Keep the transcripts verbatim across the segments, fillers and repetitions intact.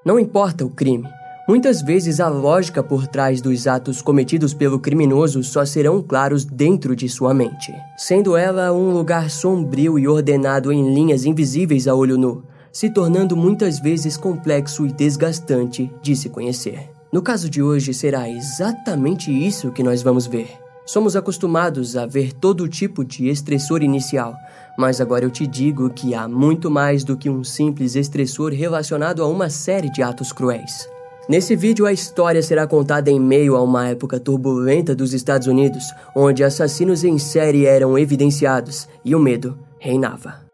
Não importa o crime, muitas vezes a lógica por trás dos atos cometidos pelo criminoso só serão claros dentro de sua mente, sendo ela um lugar sombrio e ordenado em linhas invisíveis a olho nu, se tornando muitas vezes complexo e desgastante de se conhecer. No caso de hoje, será exatamente isso que nós vamos ver. Somos acostumados a ver todo tipo de estressor inicial, mas agora eu te digo que há muito mais do que um simples estressor relacionado a uma série de atos cruéis. Nesse vídeo, a história será contada em meio a uma época turbulenta dos Estados Unidos, onde assassinos em série eram evidenciados e o medo reinava.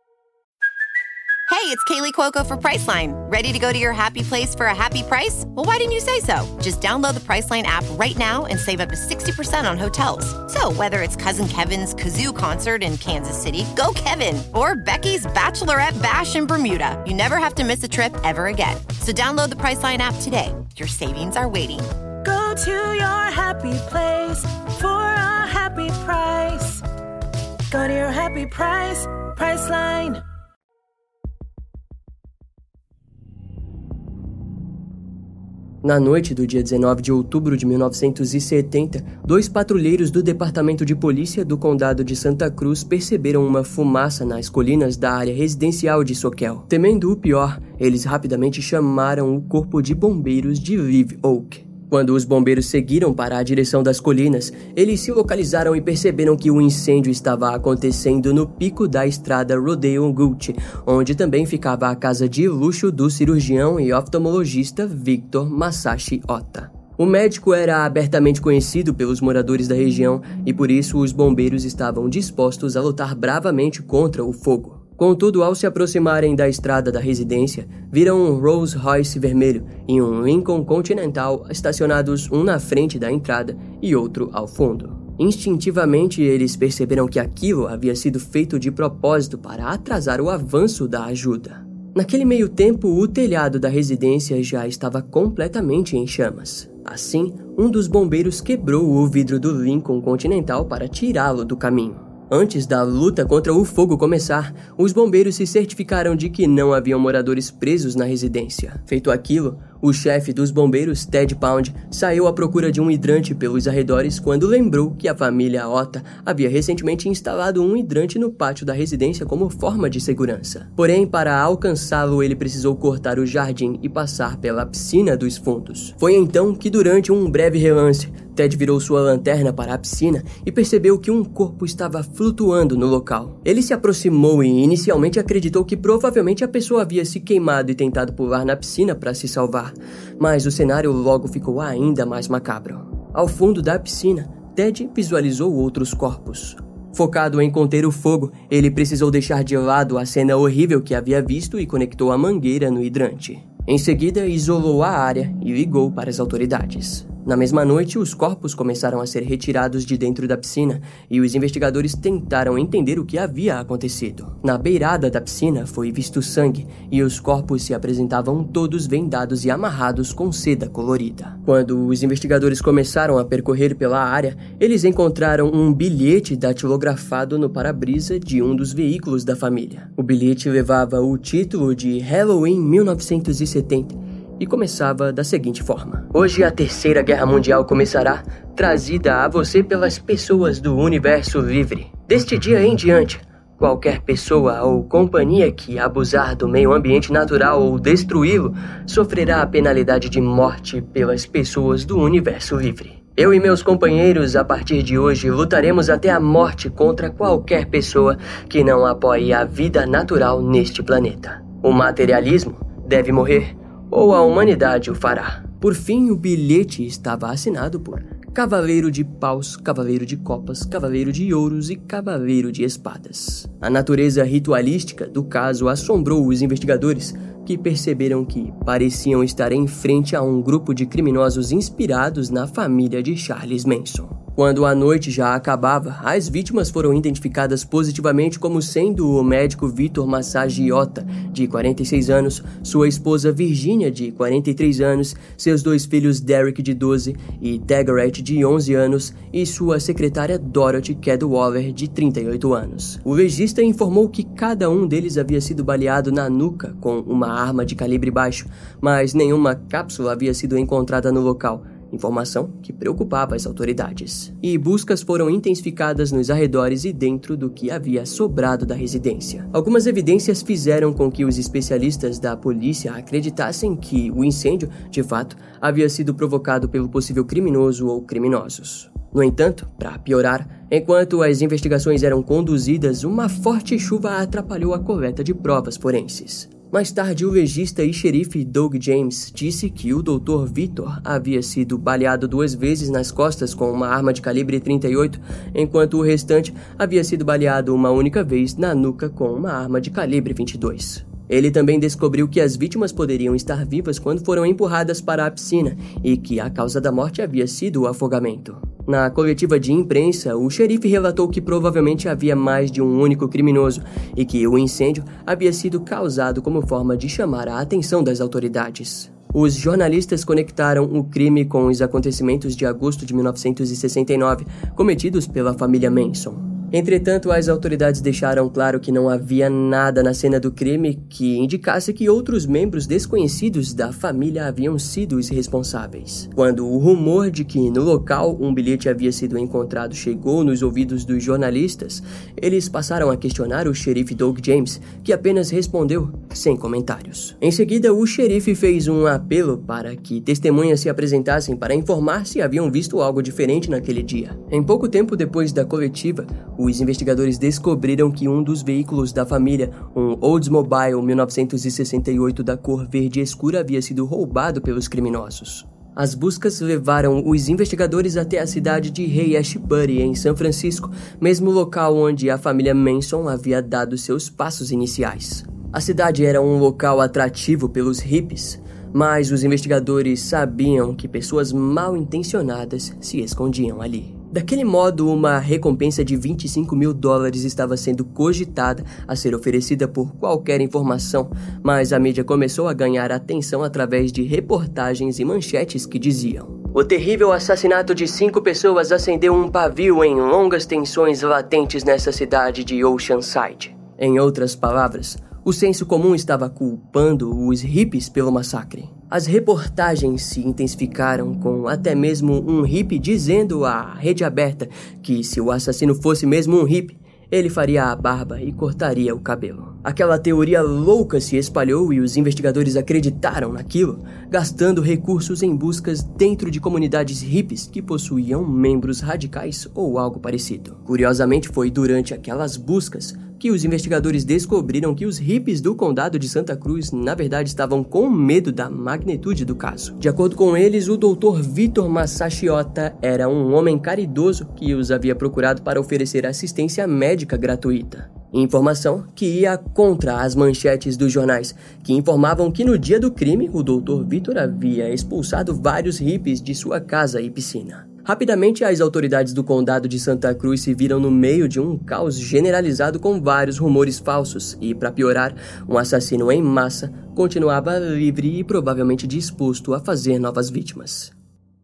Hey, it's Kaylee Cuoco for Priceline. Ready to go to your happy place for a happy price? Well, why didn't you say so? Just download the Priceline app right now and save up to sixty percent on hotels. So whether it's Cousin Kevin's Kazoo Concert in Kansas City, go Kevin, or Becky's Bachelorette Bash in Bermuda, you never have to miss a trip ever again. So download the Priceline app today. Your savings are waiting. Go to your happy place for a happy price. Go to your happy price, Priceline. Na noite do dia dezenove de outubro de mil novecentos e setenta, dois patrulheiros do Departamento de Polícia do Condado de Santa Cruz perceberam uma fumaça nas colinas da área residencial de Soquel. Temendo o pior, eles rapidamente chamaram o Corpo de Bombeiros de Live Oak. Quando os bombeiros seguiram para a direção das colinas, eles se localizaram e perceberam que o incêndio estava acontecendo no pico da estrada Rodeo Gulch, onde também ficava a casa de luxo do cirurgião e oftalmologista Victor Masashi Ota. O médico era abertamente conhecido pelos moradores da região e por isso os bombeiros estavam dispostos a lutar bravamente contra o fogo. Contudo, ao se aproximarem da estrada da residência, viram um Rolls Royce vermelho e um Lincoln Continental estacionados um na frente da entrada e outro ao fundo. Instintivamente, eles perceberam que aquilo havia sido feito de propósito para atrasar o avanço da ajuda. Naquele meio tempo, o telhado da residência já estava completamente em chamas. Assim, um dos bombeiros quebrou o vidro do Lincoln Continental para tirá-lo do caminho. Antes da luta contra o fogo começar, os bombeiros se certificaram de que não haviam moradores presos na residência. Feito aquilo, o chefe dos bombeiros, Ted Pound, saiu à procura de um hidrante pelos arredores quando lembrou que a família Ota havia recentemente instalado um hidrante no pátio da residência como forma de segurança. Porém, para alcançá-lo, ele precisou cortar o jardim e passar pela piscina dos fundos. Foi então que, durante um breve relance, Ted virou sua lanterna para a piscina e percebeu que um corpo estava flutuando no local. Ele se aproximou e inicialmente acreditou que provavelmente a pessoa havia se queimado e tentado pular na piscina para se salvar, mas o cenário logo ficou ainda mais macabro. Ao fundo da piscina, Ted visualizou outros corpos. Focado em conter o fogo, ele precisou deixar de lado a cena horrível que havia visto e conectou a mangueira no hidrante. Em seguida, isolou a área e ligou para as autoridades. Na mesma noite, os corpos começaram a ser retirados de dentro da piscina e os investigadores tentaram entender o que havia acontecido. Na beirada da piscina foi visto sangue e os corpos se apresentavam todos vendados e amarrados com seda colorida. Quando os investigadores começaram a percorrer pela área, eles encontraram um bilhete datilografado no para-brisa de um dos veículos da família. O bilhete levava o título de Halloween mil novecentos e setenta. E começava da seguinte forma: hoje a Terceira Guerra Mundial começará, trazida a você pelas pessoas do universo livre. Deste dia em diante, qualquer pessoa ou companhia que abusar do meio ambiente natural ou destruí-lo, sofrerá a penalidade de morte pelas pessoas do universo livre. Eu e meus companheiros, a partir de hoje, lutaremos até a morte contra qualquer pessoa que não apoie a vida natural neste planeta. O materialismo deve morrer, ou a humanidade o fará. Por fim, o bilhete estava assinado por Cavaleiro de Paus, Cavaleiro de Copas, Cavaleiro de Ouros e Cavaleiro de Espadas. A natureza ritualística do caso assombrou os investigadores, que perceberam que pareciam estar em frente a um grupo de criminosos inspirados na família de Charles Manson. Quando a noite já acabava, as vítimas foram identificadas positivamente como sendo o médico Vitor Massagiota, de quarenta e seis anos, sua esposa Virginia, de quarenta e três anos, seus dois filhos Derek, de doze, e Margaret, de onze anos, e sua secretária Dorothy Cadwallader, de trinta e oito anos. O legista informou que cada um deles havia sido baleado na nuca com uma arma de calibre baixo, mas nenhuma cápsula havia sido encontrada no local. Informação que preocupava as autoridades. E buscas foram intensificadas nos arredores e dentro do que havia sobrado da residência. Algumas evidências fizeram com que os especialistas da polícia acreditassem que o incêndio, de fato, havia sido provocado pelo possível criminoso ou criminosos. No entanto, para piorar, enquanto as investigações eram conduzidas, uma forte chuva atrapalhou a coleta de provas forenses. Mais tarde, o legista e xerife Doug James disse que o doutor Vitor havia sido baleado duas vezes nas costas com uma arma de calibre trinta e oito, enquanto o restante havia sido baleado uma única vez na nuca com uma arma de calibre vinte e dois. Ele também descobriu que as vítimas poderiam estar vivas quando foram empurradas para a piscina e que a causa da morte havia sido o afogamento. Na coletiva de imprensa, o xerife relatou que provavelmente havia mais de um único criminoso e que o incêndio havia sido causado como forma de chamar a atenção das autoridades. Os jornalistas conectaram o crime com os acontecimentos de agosto de mil novecentos e sessenta e nove, cometidos pela família Manson. Entretanto, as autoridades deixaram claro que não havia nada na cena do crime que indicasse que outros membros desconhecidos da família haviam sido os responsáveis. Quando o rumor de que no local um bilhete havia sido encontrado chegou nos ouvidos dos jornalistas, eles passaram a questionar o xerife Doug James, que apenas respondeu sem comentários. Em seguida, o xerife fez um apelo para que testemunhas se apresentassem para informar se haviam visto algo diferente naquele dia. Em pouco tempo depois da coletiva, os investigadores descobriram que um dos veículos da família, um Oldsmobile mil novecentos e sessenta e oito da cor verde escura, havia sido roubado pelos criminosos. As buscas levaram os investigadores até a cidade de Hay Ashbury, em São Francisco, mesmo local onde a família Manson havia dado seus passos iniciais. A cidade era um local atrativo pelos hippies, mas os investigadores sabiam que pessoas mal intencionadas se escondiam ali. Daquele modo, uma recompensa de vinte e cinco mil dólares estava sendo cogitada a ser oferecida por qualquer informação, mas a mídia começou a ganhar atenção através de reportagens e manchetes que diziam: o terrível assassinato de cinco pessoas acendeu um pavio em longas tensões latentes nessa cidade de Oceanside. Em outras palavras, o senso comum estava culpando os hippies pelo massacre. As reportagens se intensificaram, com até mesmo um hippie dizendo à rede aberta que se o assassino fosse mesmo um hippie, ele faria a barba e cortaria o cabelo. Aquela teoria louca se espalhou e os investigadores acreditaram naquilo, gastando recursos em buscas dentro de comunidades hippies que possuíam membros radicais ou algo parecido. Curiosamente, foi durante aquelas buscas que os investigadores descobriram que os hippies do condado de Santa Cruz, na verdade, estavam com medo da magnitude do caso. De acordo com eles, o doutor Vitor Massagiota era um homem caridoso que os havia procurado para oferecer assistência médica gratuita. Informação que ia contra as manchetes dos jornais, que informavam que no dia do crime, o doutor Vitor havia expulsado vários hippies de sua casa e piscina. Rapidamente, as autoridades do condado de Santa Cruz se viram no meio de um caos generalizado com vários rumores falsos e, para piorar, um assassino em massa continuava livre e provavelmente disposto a fazer novas vítimas.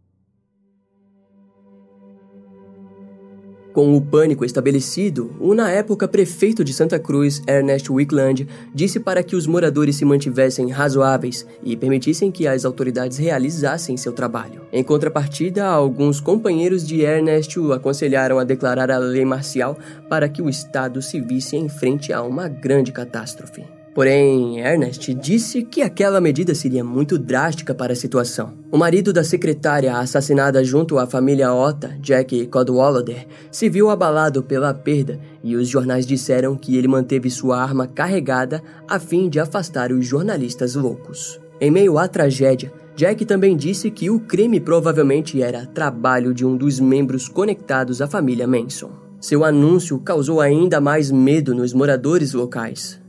Com o pânico estabelecido, o na época prefeito de Santa Cruz, Ernest Wickland, disse para que os moradores se mantivessem razoáveis e permitissem que as autoridades realizassem seu trabalho. Em contrapartida, alguns companheiros de Ernest o aconselharam a declarar a lei marcial para que o estado se visse em frente a uma grande catástrofe. Porém, Ernest disse que aquela medida seria muito drástica para a situação. O marido da secretária assassinada junto à família Ota, Jack Cadwallader, se viu abalado pela perda e os jornais disseram que ele manteve sua arma carregada a fim de afastar os jornalistas loucos. Em meio à tragédia, Jack também disse que o crime provavelmente era trabalho de um dos membros conectados à família Manson. Seu anúncio causou ainda mais medo nos moradores locais.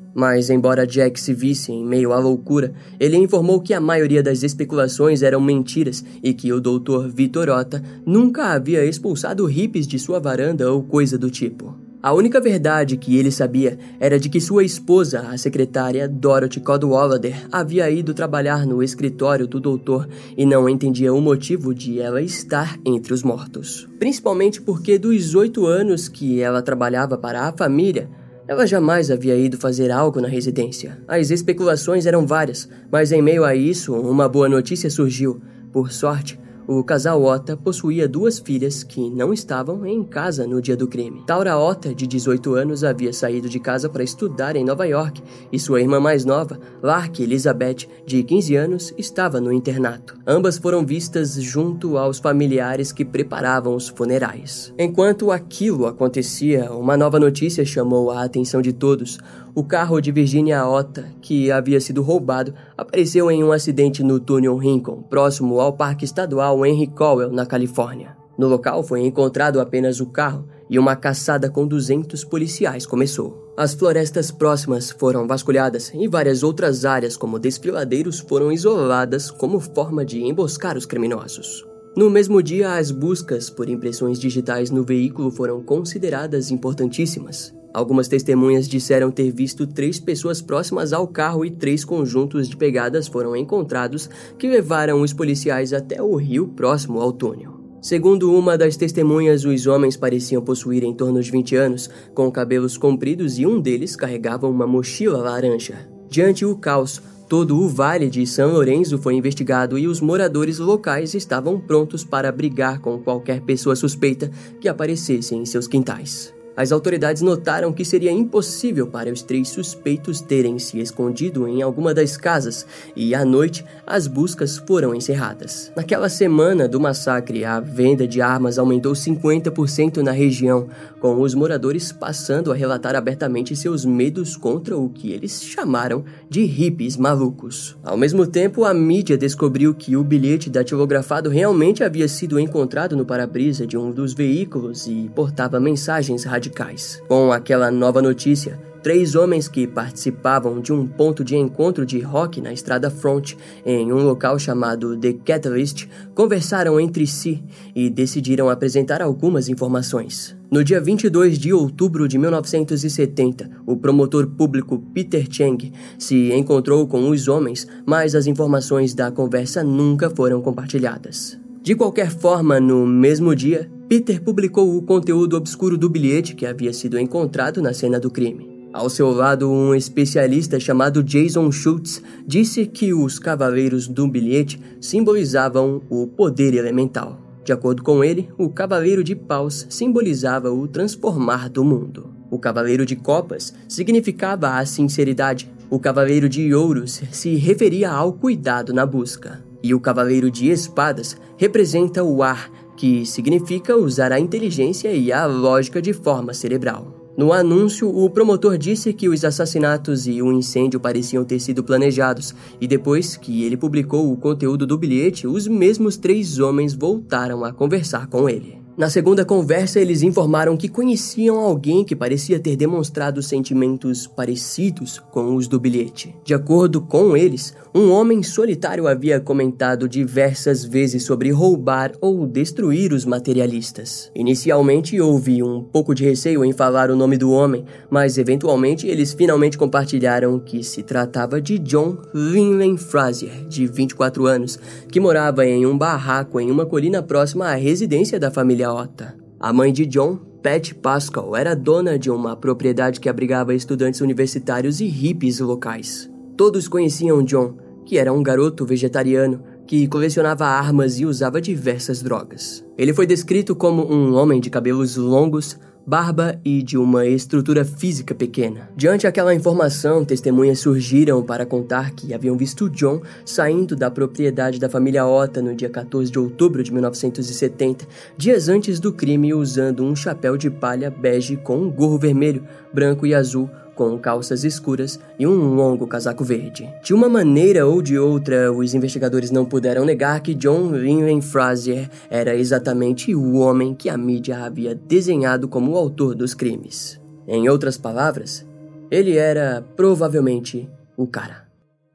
Mas, embora Jack se visse em meio à loucura, ele informou que a maioria das especulações eram mentiras e que o doutor Victor Otta nunca havia expulsado hippies de sua varanda ou coisa do tipo. A única verdade que ele sabia era de que sua esposa, a secretária Dorothy Cadwallader, havia ido trabalhar no escritório do doutor e não entendia o motivo de ela estar entre os mortos. Principalmente porque dos oito anos que ela trabalhava para a família, ela jamais havia ido fazer algo na residência. As especulações eram várias, mas em meio a isso, uma boa notícia surgiu. Por sorte, o casal Otta possuía duas filhas que não estavam em casa no dia do crime. Taura Otta, de dezoito anos, havia saído de casa para estudar em Nova York e sua irmã mais nova, Lark Elizabeth, de quinze anos, estava no internato. Ambas foram vistas junto aos familiares que preparavam os funerais. Enquanto aquilo acontecia, uma nova notícia chamou a atenção de todos. O carro de Virginia Otta, que havia sido roubado, apareceu em um acidente no túnel Rincon, próximo ao Parque Estadual Henry Cowell, na Califórnia. No local foi encontrado apenas o carro e uma caçada com duzentos policiais começou. As florestas próximas foram vasculhadas e várias outras áreas, como desfiladeiros, foram isoladas como forma de emboscar os criminosos. No mesmo dia, as buscas por impressões digitais no veículo foram consideradas importantíssimas. Algumas testemunhas disseram ter visto três pessoas próximas ao carro e três conjuntos de pegadas foram encontrados que levaram os policiais até o rio próximo ao túnel. Segundo uma das testemunhas, os homens pareciam possuir em torno de vinte anos, com cabelos compridos e um deles carregava uma mochila laranja. Diante o caos, todo o Vale de São Lourenço foi investigado e os moradores locais estavam prontos para brigar com qualquer pessoa suspeita que aparecesse em seus quintais. As autoridades notaram que seria impossível para os três suspeitos terem se escondido em alguma das casas e, à noite, as buscas foram encerradas. Naquela semana do massacre, a venda de armas aumentou cinquenta por cento na região, com os moradores passando a relatar abertamente seus medos contra o que eles chamaram de hippies malucos. Ao mesmo tempo, a mídia descobriu que o bilhete datilografado realmente havia sido encontrado no para-brisa de um dos veículos e portava mensagens radicais. Com aquela nova notícia, três homens que participavam de um ponto de encontro de rock na Estrada Front, em um local chamado The Catalyst, conversaram entre si e decidiram apresentar algumas informações. No dia vinte e dois de outubro de mil novecentos e setenta, o promotor público Peter Chang se encontrou com os homens, mas as informações da conversa nunca foram compartilhadas. De qualquer forma, no mesmo dia, Peter publicou o conteúdo obscuro do bilhete que havia sido encontrado na cena do crime. Ao seu lado, um especialista chamado Jason Schultz disse que os cavaleiros do bilhete simbolizavam o poder elemental. De acordo com ele, o cavaleiro de paus simbolizava o transformar do mundo. O cavaleiro de copas significava a sinceridade. O cavaleiro de ouros se referia ao cuidado na busca. E o cavaleiro de espadas representa o ar, que significa usar a inteligência e a lógica de forma cerebral. No anúncio, o promotor disse que os assassinatos e o incêndio pareciam ter sido planejados, e depois que ele publicou o conteúdo do bilhete, os mesmos três homens voltaram a conversar com ele. Na segunda conversa, eles informaram que conheciam alguém que parecia ter demonstrado sentimentos parecidos com os do bilhete. De acordo com eles, um homem solitário havia comentado diversas vezes sobre roubar ou destruir os materialistas. Inicialmente, houve um pouco de receio em falar o nome do homem, mas eventualmente eles finalmente compartilharam que se tratava de John Linley Frazier, de vinte e quatro anos, que morava em um barraco em uma colina próxima à residência da família Otta. A mãe de John, Pat Pascal, era dona de uma propriedade que abrigava estudantes universitários e hippies locais. Todos conheciam John, que era um garoto vegetariano que colecionava armas e usava diversas drogas. Ele foi descrito como um homem de cabelos longos, barba e de uma estrutura física pequena. Diante aquela informação, testemunhas surgiram para contar que haviam visto John saindo da propriedade da família Otta no dia quatorze de outubro de mil novecentos e setenta, dias antes do crime, usando um chapéu de palha bege com um gorro vermelho, branco e azul, com calças escuras e um longo casaco verde. De uma maneira ou de outra, os investigadores não puderam negar que John Linley Frazier era exatamente o homem que a mídia havia desenhado como o autor dos crimes. Em outras palavras, Ele era, provavelmente, o cara.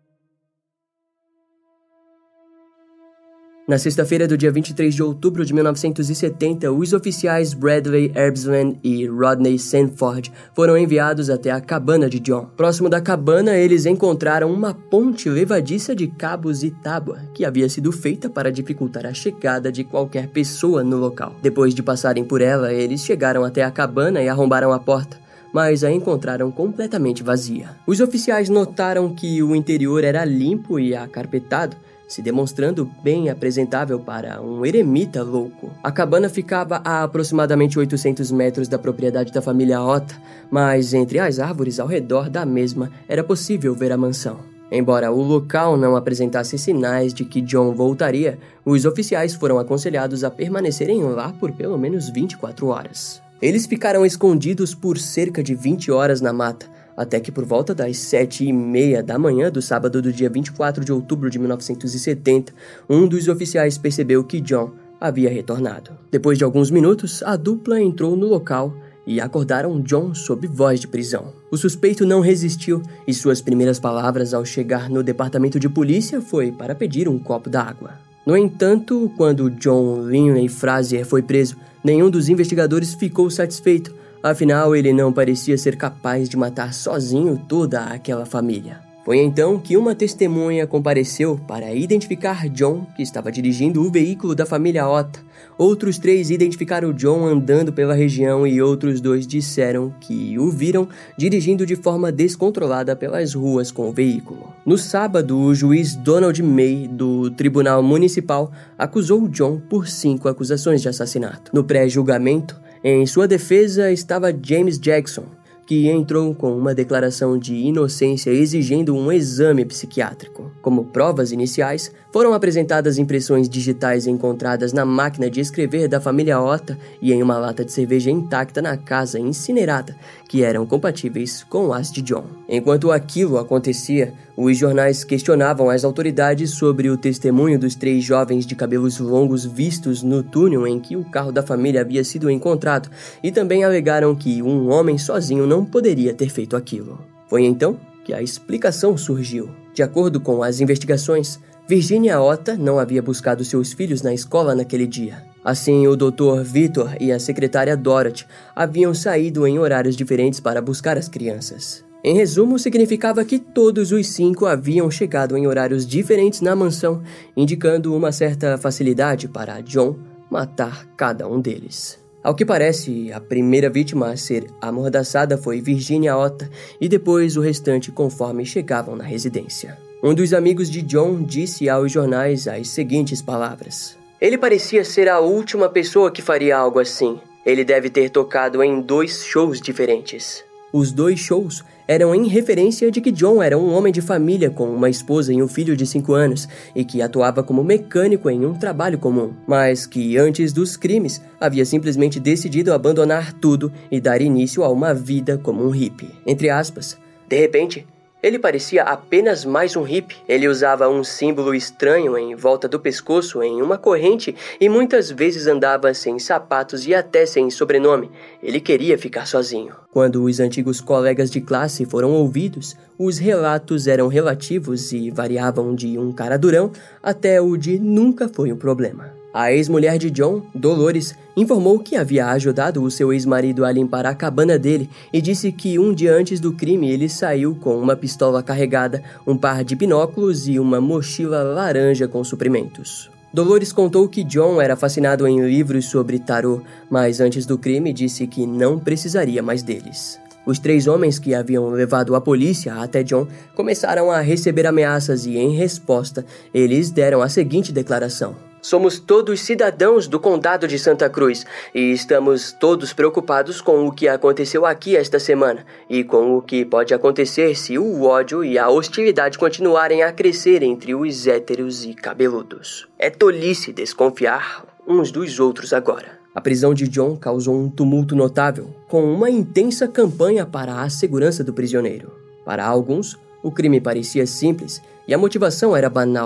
Na sexta-feira do dia vinte e três de outubro de mil novecentos e setenta, os oficiais Bradley Erbsland e Rodney Sanford foram enviados até a cabana de John. Próximo da cabana, eles encontraram uma ponte levadiça de cabos e tábua, que havia sido feita para dificultar a chegada de qualquer pessoa no local. Depois de passarem por ela, eles chegaram até a cabana e arrombaram a porta, mas a encontraram completamente vazia. Os oficiais notaram que o interior era limpo e acarpetado, se demonstrando bem apresentável para um eremita louco. A cabana ficava a aproximadamente oitocentos metros da propriedade da família Otta, mas entre as árvores ao redor da mesma era possível ver a mansão. Embora o local não apresentasse sinais de que John voltaria, os oficiais foram aconselhados a permanecerem lá por pelo menos vinte e quatro horas. Eles ficaram escondidos por cerca de vinte horas na mata, até que por volta das sete e meia da manhã do sábado do dia vinte e quatro de outubro de mil novecentos e setenta, um dos oficiais percebeu que John havia retornado. Depois de alguns minutos, a dupla entrou no local e acordaram John sob voz de prisão. O suspeito não resistiu e suas primeiras palavras ao chegar no departamento de polícia foi para pedir um copo d'água. No entanto, quando John Linley Frazier foi preso, nenhum dos investigadores ficou satisfeito. Afinal, ele não parecia ser capaz de matar sozinho toda aquela família. Foi então que uma testemunha compareceu para identificar John, que estava dirigindo o veículo da família Otta. Outros três identificaram John andando pela região e outros dois disseram que o viram dirigindo de forma descontrolada pelas ruas com o veículo. No sábado, o juiz Donald May, do Tribunal Municipal, acusou John por cinco acusações de assassinato. No pré-julgamento, em sua defesa estava James Jackson, que entrou com uma declaração de inocência exigindo um exame psiquiátrico. Como provas iniciais, foram apresentadas impressões digitais encontradas na máquina de escrever da família Otta e em uma lata de cerveja intacta na casa incinerada, que eram compatíveis com as de John. Enquanto aquilo acontecia, os jornais questionavam as autoridades sobre o testemunho dos três jovens de cabelos longos vistos no túnel em que o carro da família havia sido encontrado e também alegaram que um homem sozinho não poderia ter feito aquilo. Foi então que a explicação surgiu. De acordo com as investigações, Virginia Otta não havia buscado seus filhos na escola naquele dia. Assim, o doutor Victor e a secretária Dorothy haviam saído em horários diferentes para buscar as crianças. Em resumo, significava que todos os cinco haviam chegado em horários diferentes na mansão, indicando uma certa facilidade para John matar cada um deles. Ao que parece, a primeira vítima a ser amordaçada foi Virginia Otta e depois o restante conforme chegavam na residência. Um dos amigos de John disse aos jornais as seguintes palavras: "Ele parecia ser a última pessoa que faria algo assim. Ele deve ter tocado em dois shows diferentes." Os dois shows eram em referência de que John era um homem de família com uma esposa e um filho de cinco anos e que atuava como mecânico em um trabalho comum, mas que antes dos crimes havia simplesmente decidido abandonar tudo e dar início a uma vida como um hippie. Entre aspas, de repente, ele parecia apenas mais um hippie. Ele usava um símbolo estranho em volta do pescoço em uma corrente e muitas vezes andava sem sapatos e até sem sobrenome. Ele queria ficar sozinho. Quando os antigos colegas de classe foram ouvidos, os relatos eram relativos e variavam de um cara durão até o de nunca foi um problema. A ex-mulher de John, Dolores, informou que havia ajudado o seu ex-marido a limpar a cabana dele e disse que um dia antes do crime ele saiu com uma pistola carregada, um par de binóculos e uma mochila laranja com suprimentos. Dolores contou que John era fascinado em livros sobre tarô, mas antes do crime disse que não precisaria mais deles. Os três homens que haviam levado a polícia até John começaram a receber ameaças e, em resposta, eles deram a seguinte declaração: "Somos todos cidadãos do condado de Santa Cruz e estamos todos preocupados com o que aconteceu aqui esta semana e com o que pode acontecer se o ódio e a hostilidade continuarem a crescer entre os héteros e cabeludos. É tolice desconfiar uns dos outros agora." A prisão de John causou um tumulto notável, com uma intensa campanha para a segurança do prisioneiro. Para alguns, o crime parecia simples e a motivação era banal,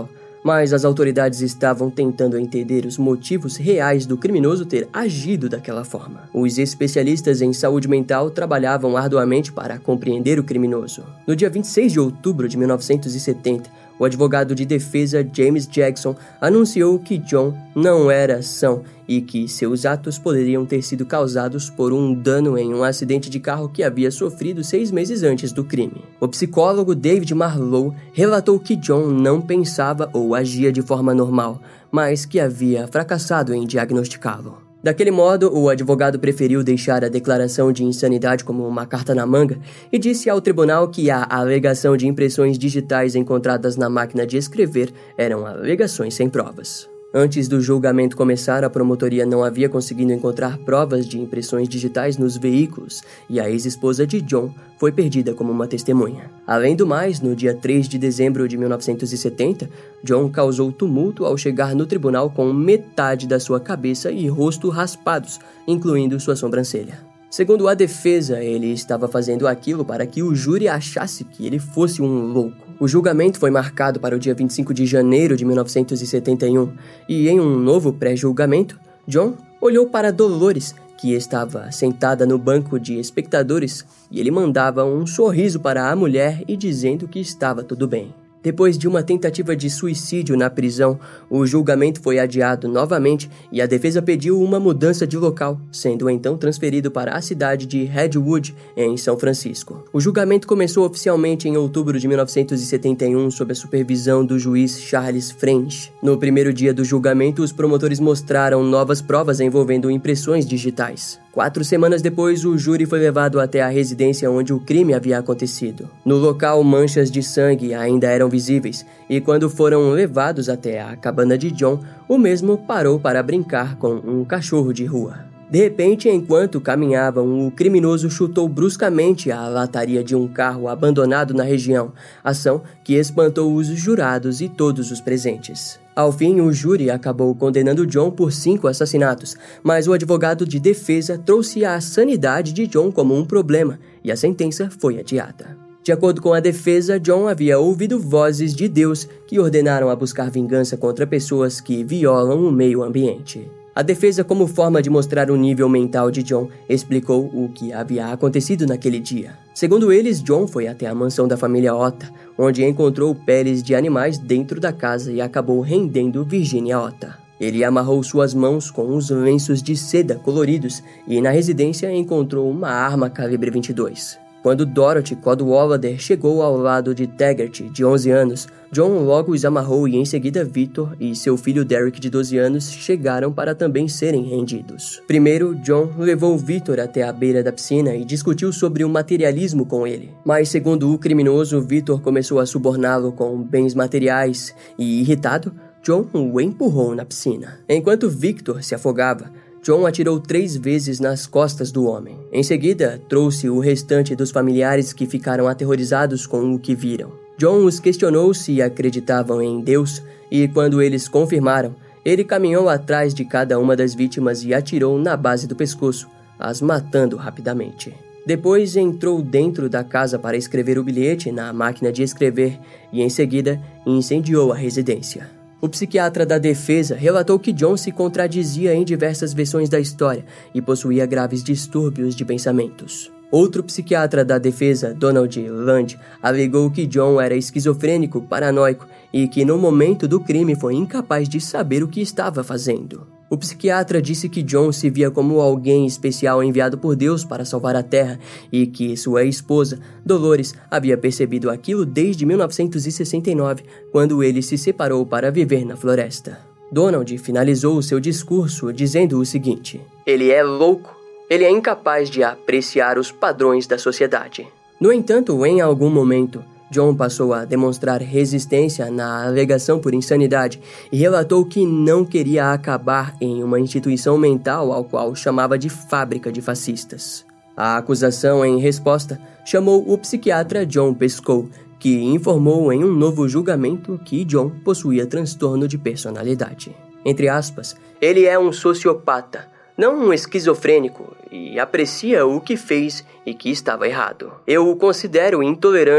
mas as autoridades estavam tentando entender os motivos reais do criminoso ter agido daquela forma. Os especialistas em saúde mental trabalhavam arduamente para compreender o criminoso. No dia vinte e seis de outubro de mil novecentos e setenta, o advogado de defesa James Jackson anunciou que John não era são e que seus atos poderiam ter sido causados por um dano em um acidente de carro que havia sofrido seis meses antes do crime. O psicólogo David Marlowe relatou que John não pensava ou agia de forma normal, mas que havia fracassado em diagnosticá-lo. Daquele modo, o advogado preferiu deixar a declaração de insanidade como uma carta na manga e disse ao tribunal que a alegação de impressões digitais encontradas na máquina de escrever eram alegações sem provas. Antes do julgamento começar, a promotoria não havia conseguido encontrar provas de impressões digitais nos veículos e a ex-esposa de John foi perdida como uma testemunha. Além do mais, no dia três de dezembro de mil novecentos e setenta, John causou tumulto ao chegar no tribunal com metade da sua cabeça e rosto raspados, incluindo sua sobrancelha. Segundo a defesa, ele estava fazendo aquilo para que o júri achasse que ele fosse um louco. O julgamento foi marcado para o dia vinte e cinco de janeiro de mil novecentos e setenta e um, e em um novo pré-julgamento, John olhou para Dolores, que estava sentada no banco de espectadores, e ele mandava um sorriso para a mulher e dizendo que estava tudo bem. Depois de uma tentativa de suicídio na prisão, o julgamento foi adiado novamente e a defesa pediu uma mudança de local, sendo então transferido para a cidade de Redwood, em São Francisco. O julgamento começou oficialmente em outubro de mil novecentos e setenta e um sob a supervisão do juiz Charles French. No primeiro dia do julgamento, os promotores mostraram novas provas envolvendo impressões digitais. Quatro semanas depois, o júri foi levado até a residência onde o crime havia acontecido. No local, manchas de sangue ainda eram visíveis, e quando foram levados até a cabana de John, o mesmo parou para brincar com um cachorro de rua. De repente, enquanto caminhavam, o criminoso chutou bruscamente a lataria de um carro abandonado na região, ação que espantou os jurados e todos os presentes. Ao fim, o júri acabou condenando John por cinco assassinatos, mas o advogado de defesa trouxe a sanidade de John como um problema, e a sentença foi adiada. De acordo com a defesa, John havia ouvido vozes de Deus que ordenaram a buscar vingança contra pessoas que violam o meio ambiente. A defesa, como forma de mostrar o nível mental de John, explicou o que havia acontecido naquele dia. Segundo eles, John foi até a mansão da família Otta, onde encontrou peles de animais dentro da casa e acabou rendendo Virginia Otta. Ele amarrou suas mãos com uns lenços de seda coloridos e na residência encontrou uma arma calibre vinte e dois. Quando Dorothy Cadwallader chegou ao lado de Taggart, de onze anos, John logo os amarrou e em seguida Victor e seu filho Derek, de doze anos, chegaram para também serem rendidos. Primeiro, John levou Victor até a beira da piscina e discutiu sobre o materialismo com ele. Mas, segundo o criminoso, Victor começou a suborná-lo com bens materiais e, irritado, John o empurrou na piscina. Enquanto Victor se afogava, John atirou três vezes nas costas do homem. Em seguida, trouxe o restante dos familiares que ficaram aterrorizados com o que viram. John os questionou se acreditavam em Deus e, quando eles confirmaram, ele caminhou atrás de cada uma das vítimas e atirou na base do pescoço, as matando rapidamente. Depois entrou dentro da casa para escrever o bilhete na máquina de escrever e, em seguida, incendiou a residência. O psiquiatra da defesa relatou que John se contradizia em diversas versões da história e possuía graves distúrbios de pensamentos. Outro psiquiatra da defesa, Donald Land, alegou que John era esquizofrênico, paranoico e que no momento do crime foi incapaz de saber o que estava fazendo. O psiquiatra disse que John se via como alguém especial enviado por Deus para salvar a Terra e que sua esposa, Dolores, havia percebido aquilo desde mil novecentos e sessenta e nove, quando ele se separou para viver na floresta. Donald finalizou seu discurso dizendo o seguinte: "Ele é louco. Ele é incapaz de apreciar os padrões da sociedade." No entanto, em algum momento, John passou a demonstrar resistência na alegação por insanidade e relatou que não queria acabar em uma instituição mental ao qual chamava de fábrica de fascistas. A acusação, em resposta, chamou o psiquiatra John Pescoe, que informou em um novo julgamento que John possuía transtorno de personalidade. Entre aspas, ele é um sociopata, não um esquizofrênico, e aprecia o que fez e que estava errado. Eu o considero intolerante,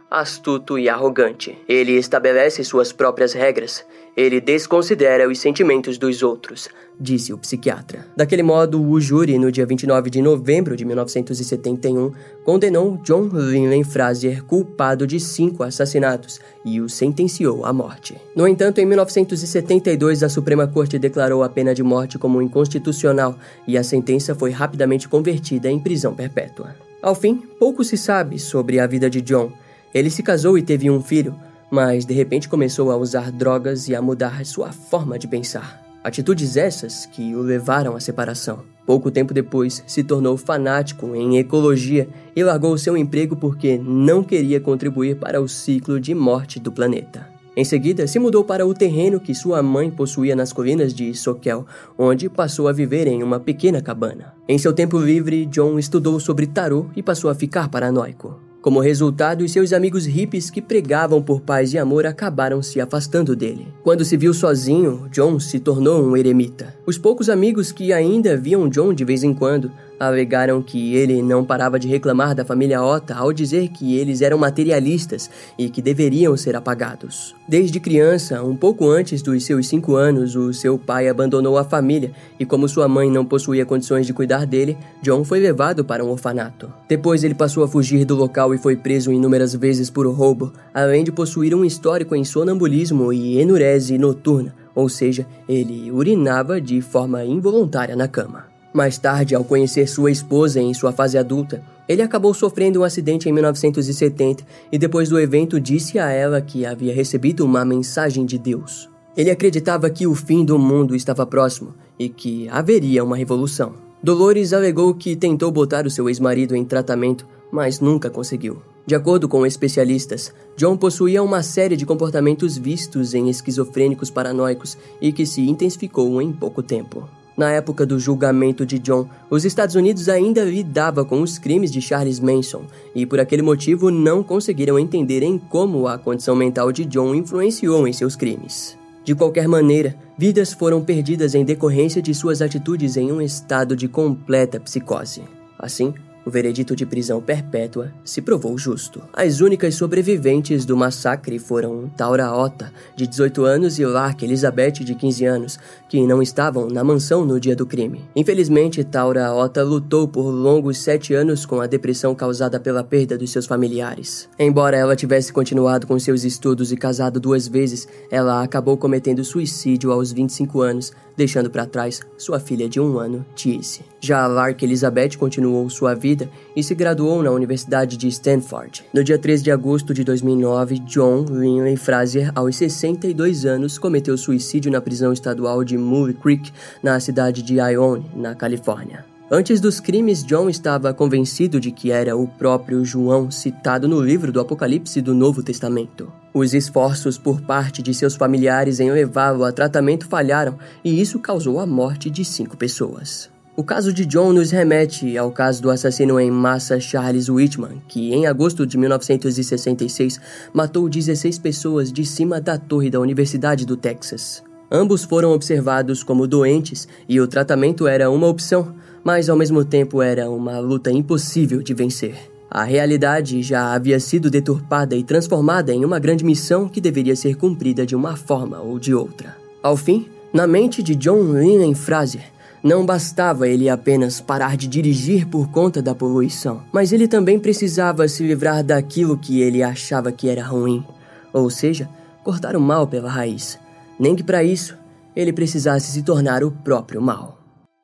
astuto e arrogante. Ele estabelece suas próprias regras. Ele desconsidera os sentimentos dos outros, disse o psiquiatra. Daquele modo, o júri, no dia vinte e nove de novembro de mil novecentos e setenta e um, condenou John Linley Frazier culpado de cinco assassinatos e o sentenciou à morte. No entanto, em mil novecentos e setenta e dois, a Suprema Corte declarou a pena de morte como inconstitucional e a sentença foi rapidamente convertida em prisão perpétua. Ao fim, pouco se sabe sobre a vida de John. Ele se casou e teve um filho, mas de repente começou a usar drogas e a mudar sua forma de pensar. Atitudes essas que o levaram à separação. Pouco tempo depois, se tornou fanático em ecologia e largou seu emprego porque não queria contribuir para o ciclo de morte do planeta. Em seguida, se mudou para o terreno que sua mãe possuía nas colinas de Soquel, onde passou a viver em uma pequena cabana. Em seu tempo livre, John estudou sobre tarô e passou a ficar paranoico. Como resultado, os seus amigos hippies que pregavam por paz e amor acabaram se afastando dele. Quando se viu sozinho, John se tornou um eremita. Os poucos amigos que ainda viam John de vez em quando alegaram que ele não parava de reclamar da família Ota ao dizer que eles eram materialistas e que deveriam ser apagados. Desde criança, um pouco antes dos seus cinco anos, o seu pai abandonou a família e como sua mãe não possuía condições de cuidar dele, John foi levado para um orfanato. Depois ele passou a fugir do local e foi preso inúmeras vezes por roubo, além de possuir um histórico em sonambulismo e enurese noturna, ou seja, ele urinava de forma involuntária na cama. Mais tarde, ao conhecer sua esposa em sua fase adulta, ele acabou sofrendo um acidente em mil novecentos e setenta e depois do evento disse a ela que havia recebido uma mensagem de Deus. Ele acreditava que o fim do mundo estava próximo e que haveria uma revolução. Dolores alegou que tentou botar o seu ex-marido em tratamento, mas nunca conseguiu. De acordo com especialistas, John possuía uma série de comportamentos vistos em esquizofrênicos paranoicos e que se intensificou em pouco tempo. Na época do julgamento de John, os Estados Unidos ainda lidava com os crimes de Charles Manson e por aquele motivo não conseguiram entender em como a condição mental de John influenciou em seus crimes. De qualquer maneira, vidas foram perdidas em decorrência de suas atitudes em um estado de completa psicose. Assim, o veredito de prisão perpétua se provou justo. As únicas sobreviventes do massacre foram Taura Ota, de dezoito anos, e Lark Elizabeth, de quinze anos, que não estavam na mansão no dia do crime. Infelizmente, Taura Ota lutou por longos sete anos com a depressão causada pela perda dos seus familiares. Embora ela tivesse continuado com seus estudos e casado duas vezes, ela acabou cometendo suicídio aos vinte e cinco anos, deixando para trás sua filha de um ano, Tisse. Já Lark Elizabeth continuou sua vida e se graduou na Universidade de Stanford. No dia treze de agosto de dois mil e nove, John Linley Frazier, aos sessenta e dois anos, cometeu suicídio na prisão estadual de Mule Creek, na cidade de Ione, na Califórnia. Antes dos crimes, John estava convencido de que era o próprio João citado no livro do Apocalipse do Novo Testamento. Os esforços por parte de seus familiares em levá-lo a tratamento falharam e isso causou a morte de cinco pessoas. O caso de John nos remete ao caso do assassino em massa Charles Whitman, que em agosto de mil novecentos e sessenta e seis matou dezesseis pessoas de cima da torre da Universidade do Texas. Ambos foram observados como doentes e o tratamento era uma opção, mas ao mesmo tempo era uma luta impossível de vencer. A realidade já havia sido deturpada e transformada em uma grande missão que deveria ser cumprida de uma forma ou de outra. Ao fim, na mente de John Linley Frazier, não bastava ele apenas parar de dirigir por conta da poluição, mas ele também precisava se livrar daquilo que ele achava que era ruim, ou seja, cortar o mal pela raiz, nem que para isso ele precisasse se tornar o próprio mal.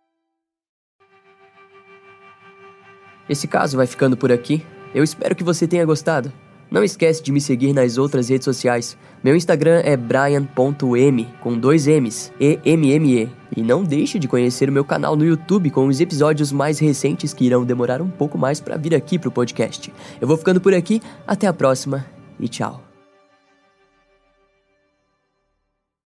Esse caso vai ficando por aqui. Eu espero que você tenha gostado. Não esquece de me seguir nas outras redes sociais. Meu Instagram é brian ponto m, com dois M's, E M M E. E não deixe de conhecer o meu canal no YouTube com os episódios mais recentes que irão demorar um pouco mais para vir aqui pro podcast. Eu vou ficando por aqui, até a próxima e tchau.